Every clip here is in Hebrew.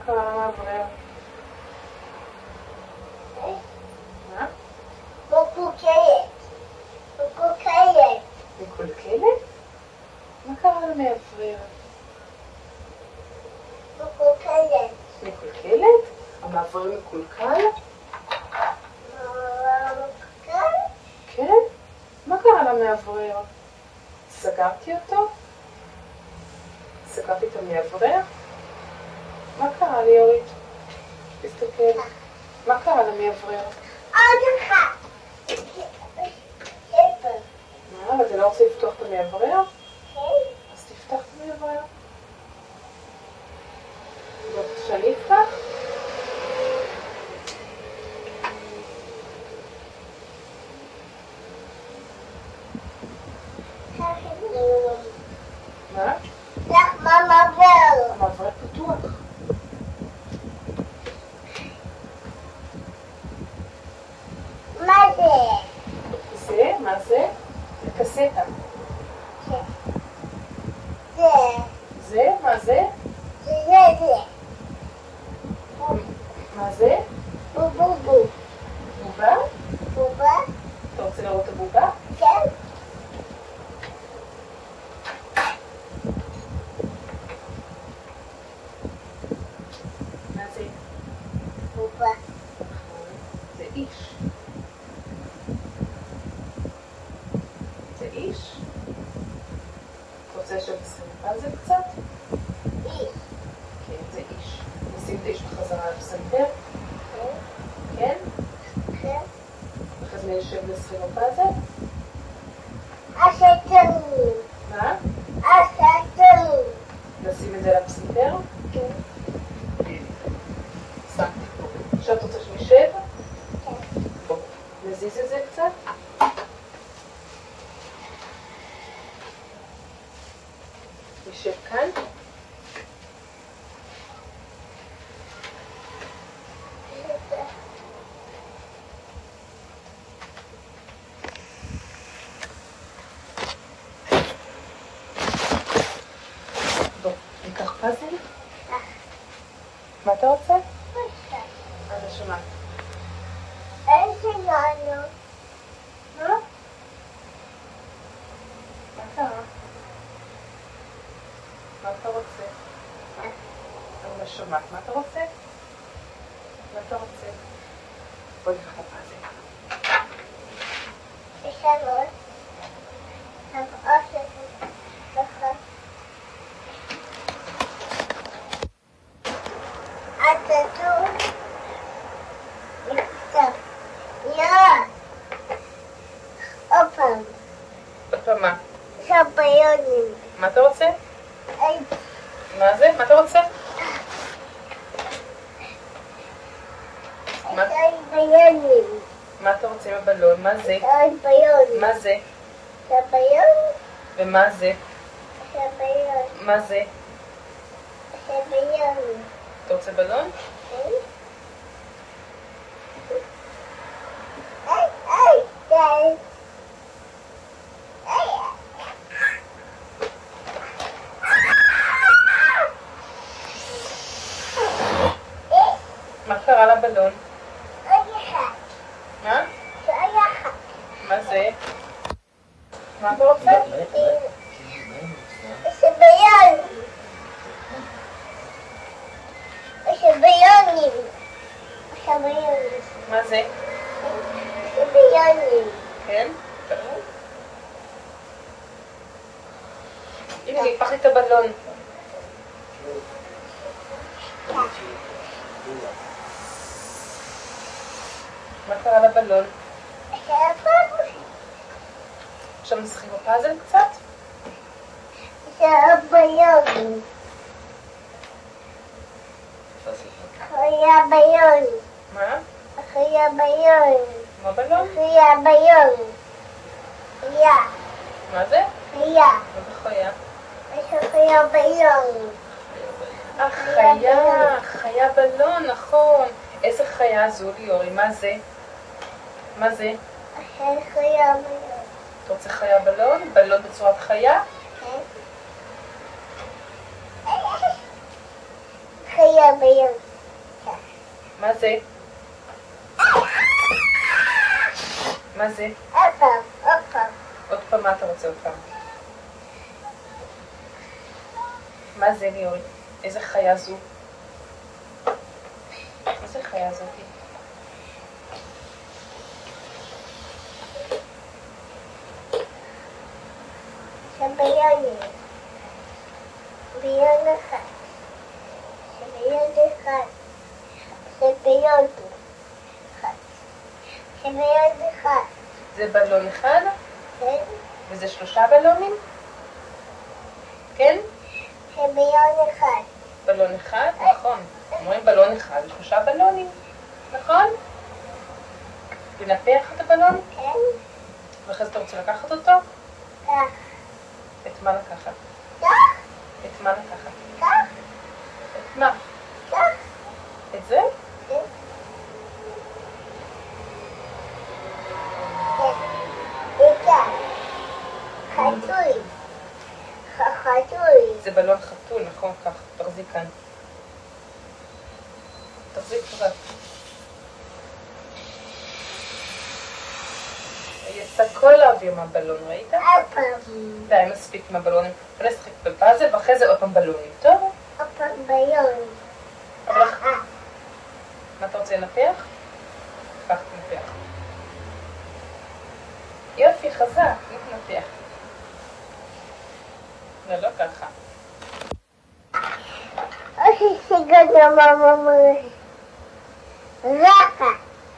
קרה למאוורר? מה? מקולקלת. מקולקלת. מקולקלת? מה קרה למאוורר? מקולקלת. מקולקלת? המאוורר מקולקל? כן? מה קרה למאוורר? סגרתי אותו? סגרתי את המאוורר? מה קרה ליאורית? תסתכל. מה קרה למאוורר? עוד אחד. ספר. מה? אבל אתה לא רוצה לפתוח את המאוורר? כן? אז תפתח את המאוורר. לא רוצה שאני אפתח? מה? למה מעבר? המאוורר פתוח. מה זה? זה? מה זה? זה קסטה. זה. זה? מה זה? זה. מה זה? בובו. בובה? בובה? אתה רוצה לראות את הבובה? כן? מה זה? בובה. זה איש. זה איש? אתה רוצה שתשים על זה קצת? איש. כן, זה איש. נשים את האיש בחזרה על הפסנתר? כן? כן? אחרי זה נשב לשחק בפאזל? השטן. מה? השטן. נשים את זה על הפסנתר? כן. שמתי פה. עכשיו אתה רוצה שנשב? כן. בוא, נזיז את זה קצת. נשב כאן. בוא, ניקח פאזל. מה אתה רוצה? אני שומעת. איזה לנו? מה? מה קרה? מה אתה רוצה? אני לא שומעת. מה אתה רוצה? מה אתה רוצה? בוא ניקח את הפאזל. שלוש. אוקיי. אתה טוב. עוד פעם. עוד פעם מה? שפיונים. מה אתה רוצה? מה זה? מה אתה רוצה? שפיונים. מה אתה רוצה עם הבלון? מה זה? שפיונים. מה זה? שפיון. ומה זה? שפיון. מה זה? שפיון. אתה רוצה בלון? די. מה קרה לבלון? עוד אחד. מה? עוד אחד. מה זה? מה אתה רוצה? שפיון. שפיונים. שפיונים. מה זה? שפיונים. כן? הנה, נפחתי את הבלון. מה קרה לבלון? עכשיו נשחק בפאזל קצת? שפיון. חיה מה? ביון. מה בלון? חיה ביון. חיה. מה זה? חיה. מה זה חיה? חיה ביון. חיה, חיה בלון, נכון. איזה חיה זו ליאורי? מה זה? מה זה? חיה ביון. אתה רוצה חיה בלון? בלון בצורת חיה? חיה ביום. מה זה? מה זה? עוד פעם, עוד פעם. עוד פעם, מה אתה רוצה עוד פעם? מה זה ליאור? איזה חיה זו? איזה חיה זאתי? שביום. ביום אחד. שביום אחד. שביום אחד. שביום אחד. זה בלון אחד? כן? וזה 3 בלונים? כן? שביום אחד. בלון אחד? נכון. אומרים בלון אחד, 3 בלונים. נכון? לנפח את הבלון? כן? ואחרי זה אתה רוצה לקחת אותו? כך. את מה לקחת? כך. את מה לקחת? כך. את מה? כך. את זה? כן. וכך. חתול. חתול. זה בלון חתול, נכון? כך, תחזיק כאן. תחזיק חזק. יצא כל האוויר מהבלון, ראית? עוד פעם. די, מספיק עם הבלונים. בוא נשחק בפאזל ואחרי זה עוד פעם בלונים, טוב? עוד פעם ביום. אבל מה אתה רוצה לנפח? קח תנפח. יופי, חזק, נתנפח. לא, לא ככה. אוקיי, שגדול ממש. רכה.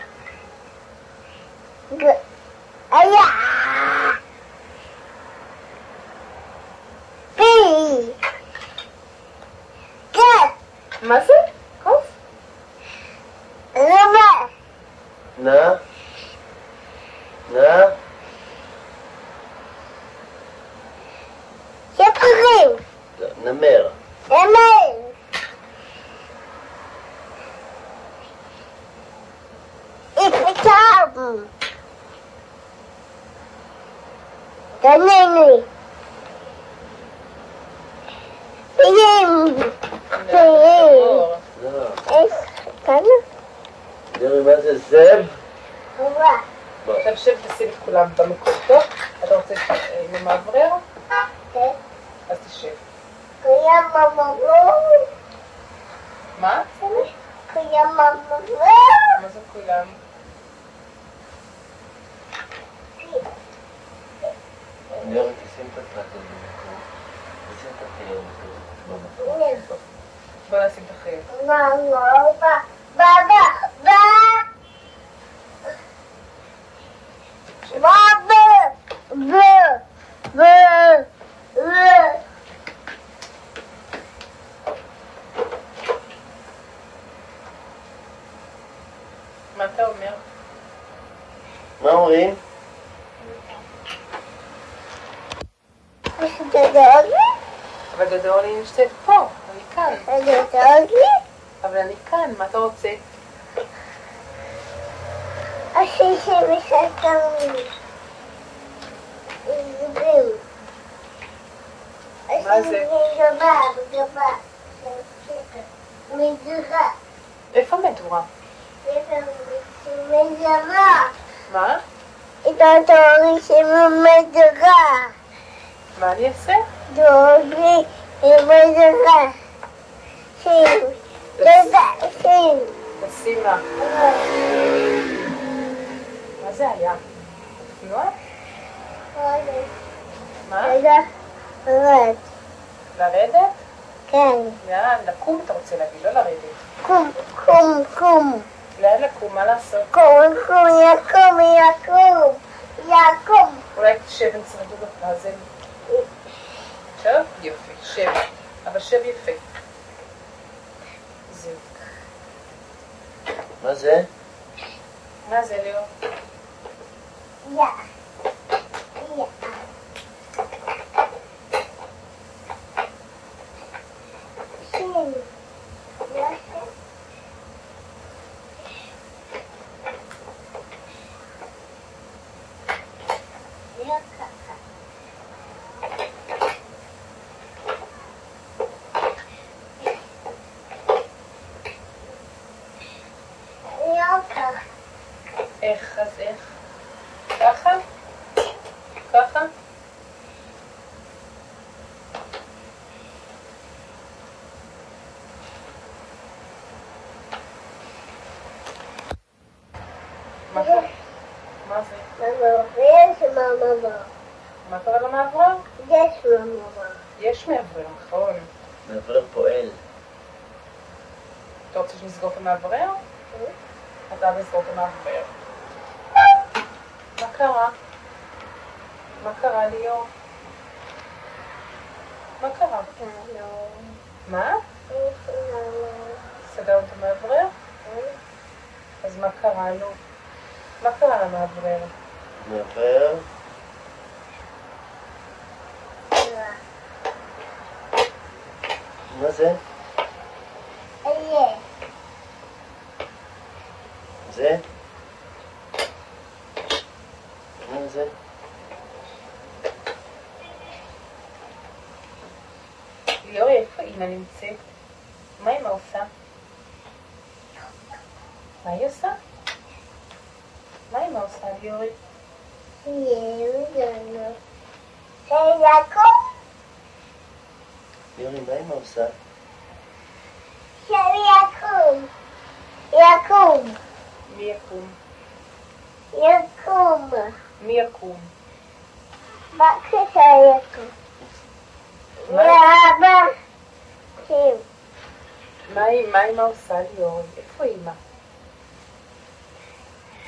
היה. פי. כן. מה זה? קוף? רבה. נא? נא? שפרים. לא, נמר. אמן. איפתם. גנני. פיים. פיים. לא. איך? כאן? לירי, מה זה זאב? רבה. בוא. עכשיו שב תשים את כולם במקום, טוב? אתה רוצה עם המאוורר? כן. אז תשב. קיים ממור. מה? קיים ממור. מה זה כולם? לירי, תשים את הטרקטור במקום. תשים את החייל במקום. בוא נשים את החייל. מה אתה אומר? מה אומרים? אבל גדול לי נשתת פה, אני כאן. אבל אני כאן, מה אתה רוצה? מה זה? מדורה. איפה מדורה? מדורה. מה? דורי שמדורה. מה אני אעשה? דורי שמדורה. שים. שים. תשים לה. מה זה היה? אופנוע? מה? לרדת? כן. לאן? לקום אתה רוצה להגיד, לא לרדת. קום, קום, קום. לאן לקום? מה לעשות? קום, קום, יקום, יקום. יקום. אולי תשב ונצרדו בפאזל. טוב? יופי, שב. אבל שב יפה. זהו. מה זה? מה זה ליאור? יא. יא. שין. יפה. יפה. איך? אז איך? ככה? ככה? מה זה? מה זה? מאמא, ויש מאמא. מה קרה למאוורר? יש מאמא. יש מאוורר, נכון. מאוורר פועל. אתה רוצה שנסגור את המאוורר? אתה נסגור את המאוורר. מה קרה? מה קרה ליאור? מה קרה? מה? סגרנו את המאוורר? אז מה קרה לו? מה קרה למאוורר? מאוורר. מה זה? זה? מה זה? ליאור, איפה אימא נמצאת? מה אימא עושה? מה היא עושה? מה אימא עושה, ליאורי? ליאורי, מה אמא עושה? יקום. מי יקום? יקום. מי יקום? בבקשה יקום. מה? לאבא. מה אימא עושה, ליאורי? איפה אימא?